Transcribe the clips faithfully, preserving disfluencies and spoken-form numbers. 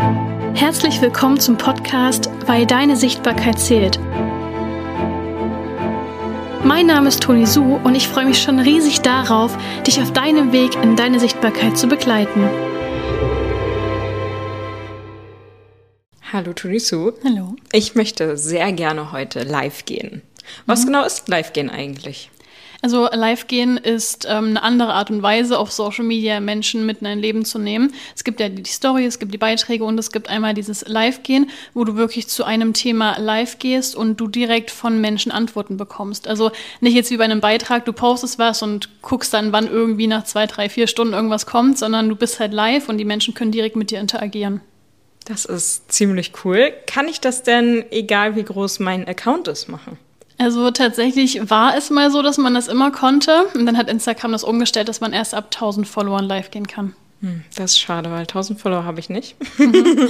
Herzlich willkommen zum Podcast Weil deine Sichtbarkeit zählt. Mein Name ist Toni Su und ich freue mich schon riesig darauf, dich auf deinem Weg in deine Sichtbarkeit zu begleiten. Hallo Toni Su. Hallo. Ich möchte sehr gerne heute live gehen. Was mhm. genau ist live gehen eigentlich? Also live gehen ist ähm, eine andere Art und Weise, auf Social Media Menschen mit in ein Leben zu nehmen. Es gibt ja die Story, es gibt die Beiträge und es gibt einmal dieses Live-Gehen, wo du wirklich zu einem Thema live gehst und du direkt von Menschen Antworten bekommst. Also nicht jetzt wie bei einem Beitrag, du postest was und guckst dann, wann irgendwie nach zwei, drei, vier Stunden irgendwas kommt, sondern du bist halt live und die Menschen können direkt mit dir interagieren. Das ist ziemlich cool. Kann ich das denn, egal wie groß mein Account ist, machen? Also tatsächlich war es mal so, dass man das immer konnte. Und dann hat Instagram das umgestellt, dass man erst ab tausend Followern live gehen kann. Hm, das ist schade, weil tausend Follower habe ich nicht. Mhm.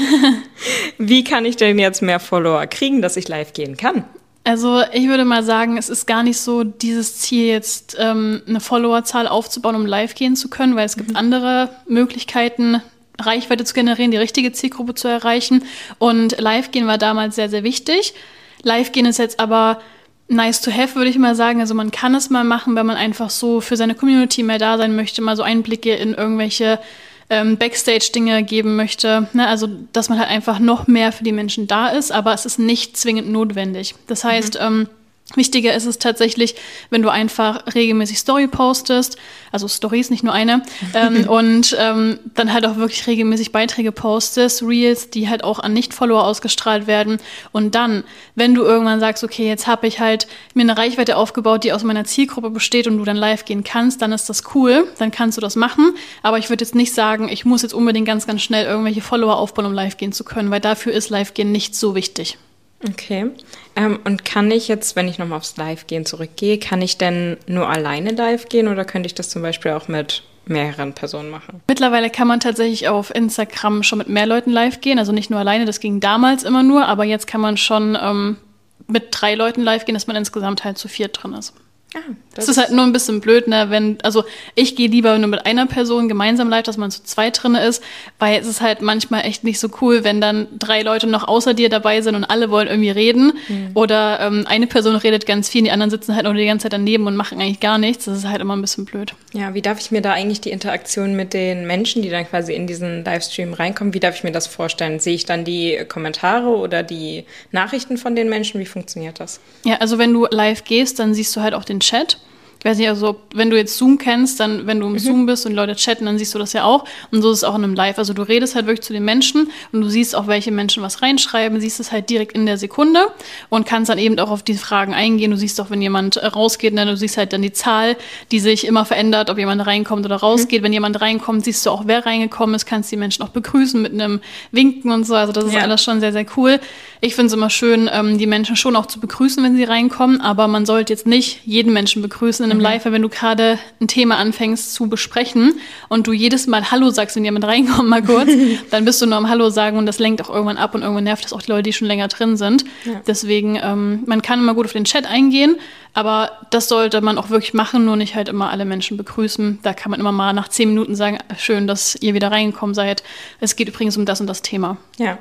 Wie kann ich denn jetzt mehr Follower kriegen, dass ich live gehen kann? Also ich würde mal sagen, es ist gar nicht so dieses Ziel, jetzt ähm, eine Followerzahl aufzubauen, um live gehen zu können, weil es gibt mhm. andere Möglichkeiten, Reichweite zu generieren, die richtige Zielgruppe zu erreichen. Und live gehen war damals sehr, sehr wichtig. Live gehen ist jetzt aber nice to have, würde ich mal sagen. Also man kann es mal machen, wenn man einfach so für seine Community mehr da sein möchte, mal so Einblicke in irgendwelche ähm, Backstage-Dinge geben möchte. Ne? Also dass man halt einfach noch mehr für die Menschen da ist, aber es ist nicht zwingend notwendig. Das heißt, mhm. ähm, wichtiger ist es tatsächlich, wenn du einfach regelmäßig Story postest, also Stories, nicht nur eine, ähm, und ähm, dann halt auch wirklich regelmäßig Beiträge postest, Reels, die halt auch an Nicht-Follower ausgestrahlt werden. Und dann, wenn du irgendwann sagst, okay, jetzt habe ich halt mir eine Reichweite aufgebaut, die aus meiner Zielgruppe besteht und du dann live gehen kannst, dann ist das cool, dann kannst du das machen. Aber ich würde jetzt nicht sagen, ich muss jetzt unbedingt ganz, ganz schnell irgendwelche Follower aufbauen, um live gehen zu können, weil dafür ist live gehen nicht so wichtig. Okay. Ähm, und kann ich jetzt, wenn ich nochmal aufs Live-Gehen zurückgehe, kann ich denn nur alleine live gehen oder könnte ich das zum Beispiel auch mit mehreren Personen machen? Mittlerweile kann man tatsächlich auf Instagram schon mit mehr Leuten live gehen, also nicht nur alleine, das ging damals immer nur, aber jetzt kann man schon ähm, mit drei Leuten live gehen, dass man insgesamt halt zu viert drin ist. Ah, das, das ist halt nur ein bisschen blöd, ne? Wenn, also ich gehe lieber nur mit einer Person gemeinsam live, dass man zu zweit drin ist, weil es ist halt manchmal echt nicht so cool, wenn dann drei Leute noch außer dir dabei sind und alle wollen irgendwie reden. Mhm. Oder ähm, eine Person redet ganz viel und die anderen sitzen halt noch die ganze Zeit daneben und machen eigentlich gar nichts. Das ist halt immer ein bisschen blöd. Ja, wie darf ich mir da eigentlich die Interaktion mit den Menschen, die dann quasi in diesen Livestream reinkommen, wie darf ich mir das vorstellen? Sehe ich dann die Kommentare oder die Nachrichten von den Menschen? Wie funktioniert das? Ja, also wenn du live gehst, dann siehst du halt auch den Chat. Ich weiß nicht, also wenn du jetzt Zoom kennst, dann wenn du im mhm. Zoom bist und die Leute chatten, dann siehst du das ja auch. Und so ist es auch in einem Live. Also du redest halt wirklich zu den Menschen und du siehst auch, welche Menschen was reinschreiben, siehst es halt direkt in der Sekunde und kannst dann eben auch auf die Fragen eingehen. Du siehst auch, wenn jemand rausgeht, ne, du siehst halt dann die Zahl, die sich immer verändert, ob jemand reinkommt oder rausgeht. Mhm. Wenn jemand reinkommt, siehst du auch, wer reingekommen ist, kannst die Menschen auch begrüßen mit einem Winken und so. Also das ist ja alles schon sehr, sehr cool. Ich finde es immer schön, die Menschen schon auch zu begrüßen, wenn sie reinkommen, aber man sollte jetzt nicht jeden Menschen begrüßen in einem mhm. Live, wenn du gerade ein Thema anfängst zu besprechen und du jedes Mal Hallo sagst, wenn jemand reinkommt, mal kurz, dann bist du nur am Hallo sagen und das lenkt auch irgendwann ab und irgendwann nervt das auch die Leute, die schon länger drin sind. Ja. Deswegen, ähm, man kann immer gut auf den Chat eingehen, aber das sollte man auch wirklich machen, nur nicht halt immer alle Menschen begrüßen. Da kann man immer mal nach zehn Minuten sagen, schön, dass ihr wieder reingekommen seid. Es geht übrigens um das und das Thema. Ja.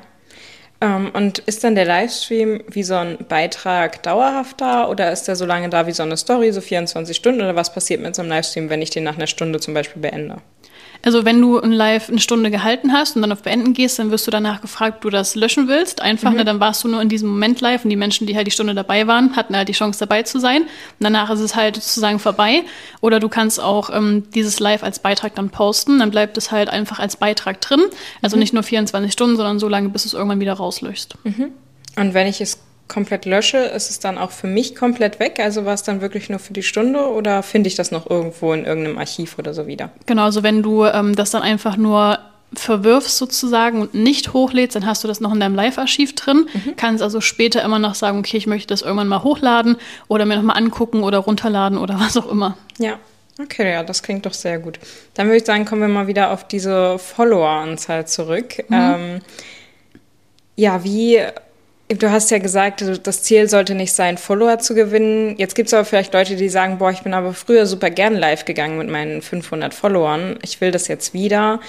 Um, und ist dann der Livestream wie so ein Beitrag dauerhaft da oder ist der so lange da wie so eine Story, so vierundzwanzig Stunden oder was passiert mit so einem Livestream, wenn ich den nach einer Stunde zum Beispiel beende? Also wenn du ein Live eine Stunde gehalten hast und dann auf Beenden gehst, dann wirst du danach gefragt, ob du das löschen willst. Einfach, mhm. ne, dann warst du nur in diesem Moment live und die Menschen, die halt die Stunde dabei waren, hatten halt die Chance dabei zu sein. Und danach ist es halt sozusagen vorbei. Oder du kannst auch ähm, dieses Live als Beitrag dann posten. Dann bleibt es halt einfach als Beitrag drin. Also mhm. nicht nur vierundzwanzig Stunden, sondern so lange, bis du es irgendwann wieder rauslöschst. Mhm. Und wenn ich es komplett lösche, ist es dann auch für mich komplett weg? Also war es dann wirklich nur für die Stunde oder finde ich das noch irgendwo in irgendeinem Archiv oder so wieder? Genau, also wenn du ähm, das dann einfach nur verwirfst sozusagen und nicht hochlädst, dann hast du das noch in deinem Live-Archiv drin, mhm. kannst also später immer noch sagen, okay, ich möchte das irgendwann mal hochladen oder mir nochmal angucken oder runterladen oder was auch immer. Ja, okay, ja, das klingt doch sehr gut. Dann würde ich sagen, kommen wir mal wieder auf diese Follower-Anzahl zurück. Mhm. Ähm, ja, wie... Du hast ja gesagt, das Ziel sollte nicht sein, Follower zu gewinnen. Jetzt gibt es aber vielleicht Leute, die sagen, boah, ich bin aber früher super gern live gegangen mit meinen fünfhundert Followern. Ich will das jetzt wieder.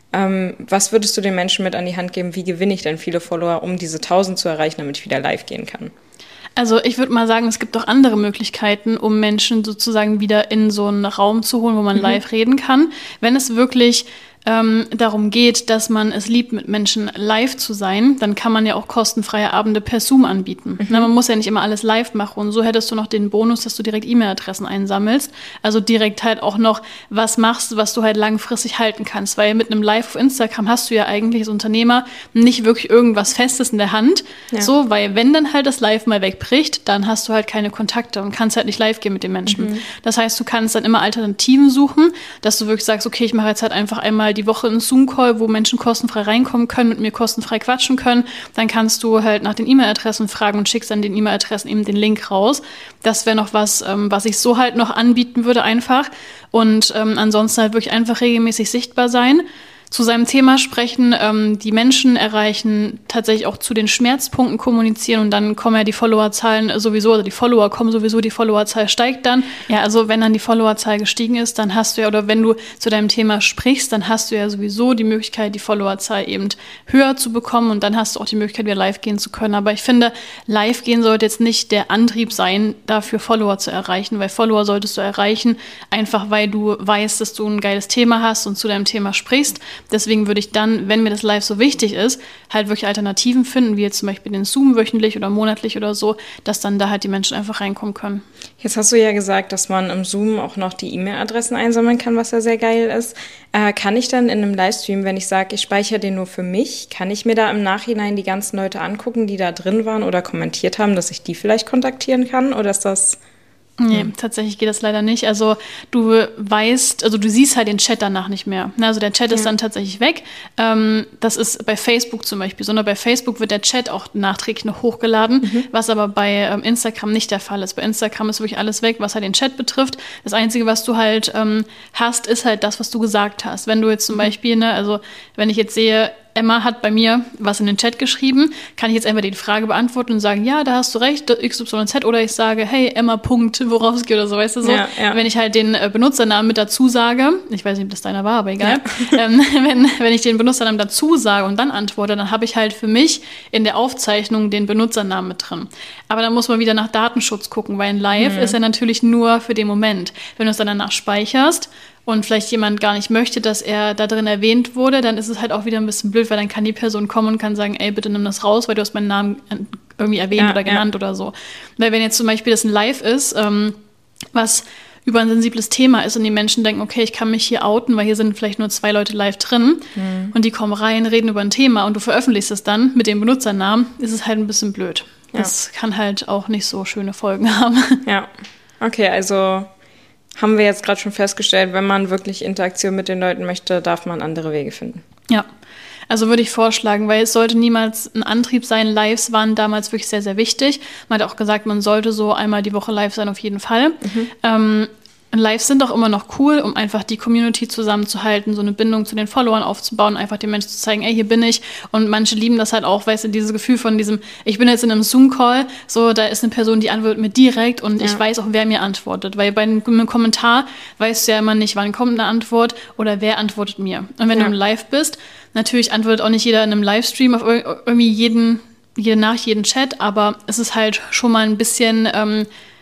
Ähm, was würdest du den Menschen mit an die Hand geben? Wie gewinne ich denn viele Follower, um diese tausend zu erreichen, damit ich wieder live gehen kann? Also ich würde mal sagen, es gibt auch andere Möglichkeiten, um Menschen sozusagen wieder in so einen Raum zu holen, wo man mhm. live reden kann. Wenn es wirklich ähm, darum geht, dass man es liebt, mit Menschen live zu sein, dann kann man ja auch kostenfreie Abende per Zoom anbieten. Mhm. Na, man muss ja nicht immer alles live machen. Und so hättest du noch den Bonus, dass du direkt E-Mail-Adressen einsammelst. Also direkt halt auch noch was machst, was du halt langfristig halten kannst. Weil mit einem Live auf Instagram hast du ja eigentlich als Unternehmer nicht wirklich irgendwas Festes in der Hand. Ja. So, weil wenn dann halt das Live mal wegbricht, dann hast du halt keine Kontakte und kannst halt nicht live gehen mit den Menschen. Mhm. Das heißt, du kannst dann immer Alternativen suchen, dass du wirklich sagst, okay, ich mache jetzt halt einfach einmal die Woche einen Zoom-Call, wo Menschen kostenfrei reinkommen können, mit mir kostenfrei quatschen können. Dann kannst du halt nach den E-Mail-Adressen fragen und schickst dann den E-Mail-Adressen eben den Link raus. Das wäre noch was, ähm, was ich so halt noch anbieten würde einfach. Und ähm, ansonsten halt wirklich einfach regelmäßig sichtbar sein. Zu seinem Thema sprechen, ähm, die Menschen erreichen, tatsächlich auch zu den Schmerzpunkten kommunizieren und dann kommen ja die Followerzahlen sowieso, also die Follower kommen sowieso, die Followerzahl steigt dann. Ja, also wenn dann die Followerzahl gestiegen ist, dann hast du ja, oder wenn du zu deinem Thema sprichst, dann hast du ja sowieso die Möglichkeit, die Followerzahl eben höher zu bekommen und dann hast du auch die Möglichkeit, wieder live gehen zu können. Aber ich finde, live gehen sollte jetzt nicht der Antrieb sein, dafür Follower zu erreichen, weil Follower solltest du erreichen, einfach weil du weißt, dass du ein geiles Thema hast und zu deinem Thema sprichst. Deswegen würde ich dann, wenn mir das Live so wichtig ist, halt wirklich Alternativen finden, wie jetzt zum Beispiel den Zoom wöchentlich oder monatlich oder so, dass dann da halt die Menschen einfach reinkommen können. Jetzt hast du ja gesagt, dass man im Zoom auch noch die E-Mail-Adressen einsammeln kann, was ja sehr geil ist. Äh, kann ich dann in einem Livestream, wenn ich sage, ich speichere den nur für mich, kann ich mir da im Nachhinein die ganzen Leute angucken, die da drin waren oder kommentiert haben, dass ich die vielleicht kontaktieren kann? Oder ist das... Nee, hm. tatsächlich geht das leider nicht. Also du weißt, also du siehst halt den Chat danach nicht mehr. Also der Chat ja. ist dann tatsächlich weg. Ähm, das ist bei Facebook zum Beispiel, sondern bei Facebook wird der Chat auch nachträglich noch hochgeladen, mhm. was aber bei ähm, Instagram nicht der Fall ist. Bei Instagram ist wirklich alles weg, was halt den Chat betrifft. Das Einzige, was du halt ähm, hast, ist halt das, was du gesagt hast. Wenn du jetzt zum mhm. Beispiel, ne, also wenn ich jetzt sehe, Emma hat bei mir was in den Chat geschrieben, kann ich jetzt einfach die Frage beantworten und sagen, ja, da hast du recht, X Y Z, oder ich sage, hey, Emma, Punkt, worauf es geht oder so, weißt du so. Ja, ja. Wenn ich halt den äh, Benutzernamen mit dazu sage, ich weiß nicht, ob das deiner war, aber egal, ja. ähm, wenn, wenn ich den Benutzernamen dazu sage und dann antworte, dann habe ich halt für mich in der Aufzeichnung den Benutzernamen mit drin. Aber dann muss man wieder nach Datenschutz gucken, weil ein Live mhm. ist ja natürlich nur für den Moment. Wenn du es dann danach speicherst, und vielleicht jemand gar nicht möchte, dass er da drin erwähnt wurde, dann ist es halt auch wieder ein bisschen blöd, weil dann kann die Person kommen und kann sagen, ey, bitte nimm das raus, weil du hast meinen Namen irgendwie erwähnt ja, oder genannt ja. oder so. Weil wenn jetzt zum Beispiel das ein Live ist, ähm, was über ein sensibles Thema ist und die Menschen denken, okay, ich kann mich hier outen, weil hier sind vielleicht nur zwei Leute live drin mhm. und die kommen rein, reden über ein Thema und du veröffentlichst es dann mit dem Benutzernamen, ist es halt ein bisschen blöd. Ja. Das kann halt auch nicht so schöne Folgen haben. Ja, okay, also... haben wir jetzt gerade schon festgestellt, wenn man wirklich Interaktion mit den Leuten möchte, darf man andere Wege finden. Ja, also würde ich vorschlagen, weil es sollte niemals ein Antrieb sein. Lives waren damals wirklich sehr, sehr wichtig. Man hat auch gesagt, man sollte so einmal die Woche live sein, auf jeden Fall. Mhm. Ähm, Lives sind auch immer noch cool, um einfach die Community zusammenzuhalten, so eine Bindung zu den Followern aufzubauen, einfach den Menschen zu zeigen, ey, hier bin ich. Und manche lieben das halt auch, weißt du, dieses Gefühl von diesem, ich bin jetzt in einem Zoom-Call, so, da ist eine Person, die antwortet mir direkt und ja. ich weiß auch, wer mir antwortet. Weil bei einem Kommentar weißt du ja immer nicht, wann kommt eine Antwort oder wer antwortet mir. Und wenn ja. du im Live bist, natürlich antwortet auch nicht jeder in einem Livestream auf irgendwie jeden, jede Nachricht, jeden Chat, aber es ist halt schon mal ein bisschen... Ähm,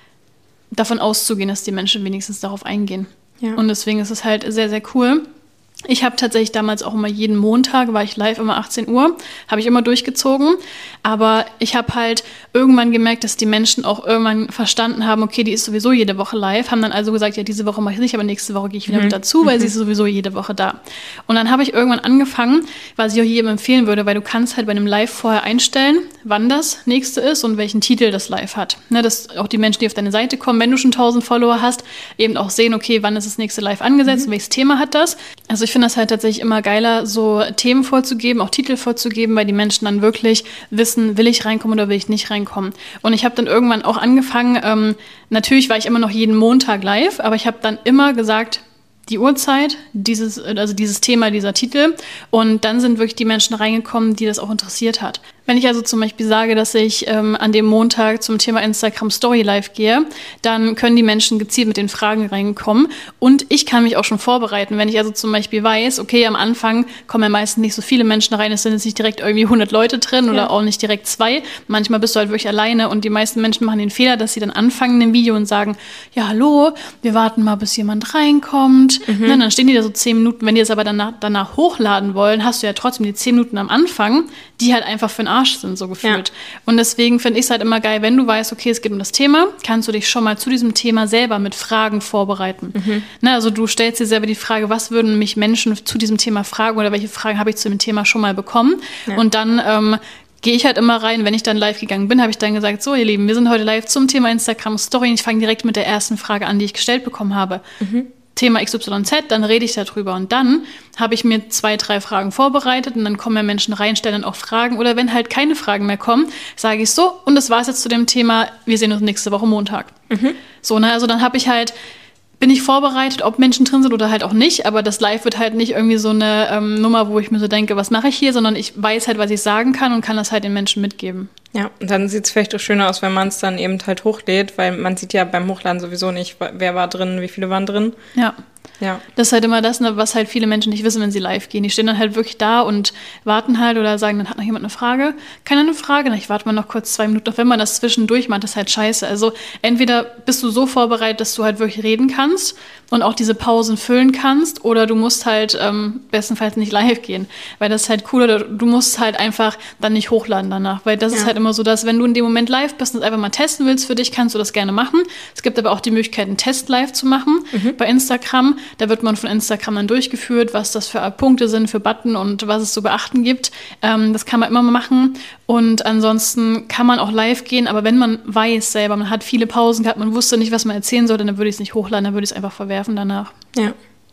davon auszugehen, dass die Menschen wenigstens darauf eingehen. Ja. Und deswegen ist es halt sehr, sehr cool. Ich habe tatsächlich damals auch immer jeden Montag, war ich live immer achtzehn Uhr, habe ich immer durchgezogen. Aber ich habe halt irgendwann gemerkt, dass die Menschen auch irgendwann verstanden haben, okay, die ist sowieso jede Woche live, haben dann also gesagt, ja, diese Woche mache ich nicht, aber nächste Woche gehe ich wieder mhm. mit dazu, weil mhm. sie ist sowieso jede Woche da. Und dann habe ich irgendwann angefangen, was ich auch jedem empfehlen würde, weil du kannst halt bei einem Live vorher einstellen, wann das nächste ist und welchen Titel das Live hat. Ne, dass auch die Menschen, die auf deine Seite kommen, wenn du schon tausend Follower hast, eben auch sehen, okay, wann ist das nächste Live angesetzt mhm. und welches Thema hat das. Also ich finde das halt tatsächlich immer geiler, so Themen vorzugeben, auch Titel vorzugeben, weil die Menschen dann wirklich wissen, will ich reinkommen oder will ich nicht reinkommen. Und ich habe dann irgendwann auch angefangen, ähm, natürlich war ich immer noch jeden Montag live, aber ich habe dann immer gesagt, die Uhrzeit, dieses, also dieses Thema, dieser Titel. Und dann sind wirklich die Menschen reingekommen, die das auch interessiert hat. Wenn ich also zum Beispiel sage, dass ich ähm, an dem Montag zum Thema Instagram Story Live gehe, dann können die Menschen gezielt mit den Fragen reinkommen. Und ich kann mich auch schon vorbereiten. Wenn ich also zum Beispiel weiß, okay, am Anfang kommen ja meistens nicht so viele Menschen rein, es sind jetzt nicht direkt irgendwie hundert Leute drin ja. oder auch nicht direkt zwei. Manchmal bist du halt wirklich alleine und die meisten Menschen machen den Fehler, dass sie dann anfangen im Video und sagen, ja, hallo, wir warten mal, bis jemand reinkommt. Mhm. Na, dann stehen die da so zehn Minuten. Wenn die das aber danach, danach hochladen wollen, hast du ja trotzdem die zehn Minuten am Anfang, die halt einfach für den Arsch sind, so gefühlt. Ja. Und deswegen finde ich es halt immer geil, wenn du weißt, okay, es geht um das Thema, kannst du dich schon mal zu diesem Thema selber mit Fragen vorbereiten. Mhm. Na, also du stellst dir selber die Frage, was würden mich Menschen zu diesem Thema fragen oder welche Fragen habe ich zu dem Thema schon mal bekommen? Ja. Und dann ähm, gehe ich halt immer rein, wenn ich dann live gegangen bin, habe ich dann gesagt, so ihr Lieben, wir sind heute live zum Thema Instagram Story und ich fange direkt mit der ersten Frage an, die ich gestellt bekommen habe. Mhm. Thema X Y Z, dann rede ich darüber und dann habe ich mir zwei, drei Fragen vorbereitet und dann kommen ja Menschen rein, stellen dann auch Fragen oder wenn halt keine Fragen mehr kommen, sage ich so und das war's jetzt zu dem Thema, wir sehen uns nächste Woche Montag. Mhm. So, ne, also dann habe ich halt bin ich vorbereitet, ob Menschen drin sind oder halt auch nicht, aber das Live wird halt nicht irgendwie so eine ähm, Nummer, wo ich mir so denke, was mache ich hier, sondern ich weiß halt, was ich sagen kann und kann das halt den Menschen mitgeben. Ja, und dann sieht es vielleicht auch schöner aus, wenn man es dann eben halt hochlädt, weil man sieht ja beim Hochladen sowieso nicht, wer war drin, wie viele waren drin. Ja. Ja. Das ist halt immer das, was halt viele Menschen nicht wissen, wenn sie live gehen. Die stehen dann halt wirklich da und warten halt oder sagen, dann hat noch jemand eine Frage. Keiner eine Frage? Na, ich warte mal noch kurz zwei Minuten. Auch wenn man das zwischendurch macht, das ist halt scheiße. Also entweder bist du so vorbereitet, dass du halt wirklich reden kannst und auch diese Pausen füllen kannst oder du musst halt ähm, bestenfalls nicht live gehen. Weil das ist halt cool oder du musst halt einfach dann nicht hochladen danach. Weil das ja. ist halt immer so, dass wenn du in dem Moment live bist und es einfach mal testen willst für dich, kannst du das gerne machen. Es gibt aber auch die Möglichkeit, einen Test live zu machen mhm. bei Instagram. Da wird man von Instagram dann durchgeführt, was das für Punkte sind, für Button und was es zu beachten gibt. Ähm, das kann man immer mal machen. Und ansonsten kann man auch live gehen, aber wenn man weiß selber, man hat viele Pausen gehabt, man wusste nicht, was man erzählen sollte, dann würde ich es nicht hochladen, dann würde ich es einfach verwerfen danach. Ja,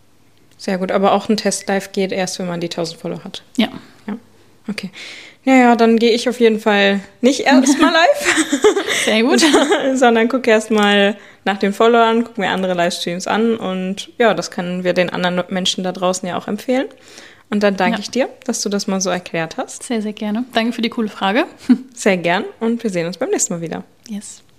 sehr gut. Aber auch ein Test live geht erst, wenn man die tausend Follower hat. Ja. Ja, okay. Naja, dann gehe ich auf jeden Fall nicht erst mal live. Sehr gut. Sondern gucke erst mal nach den Followern, gucke mir andere Livestreams an und ja, das können wir den anderen Menschen da draußen ja auch empfehlen. Und dann danke ja. ich dir, dass du das mal so erklärt hast. Sehr, sehr gerne. Danke für die coole Frage. Sehr gern und wir sehen uns beim nächsten Mal wieder. Yes.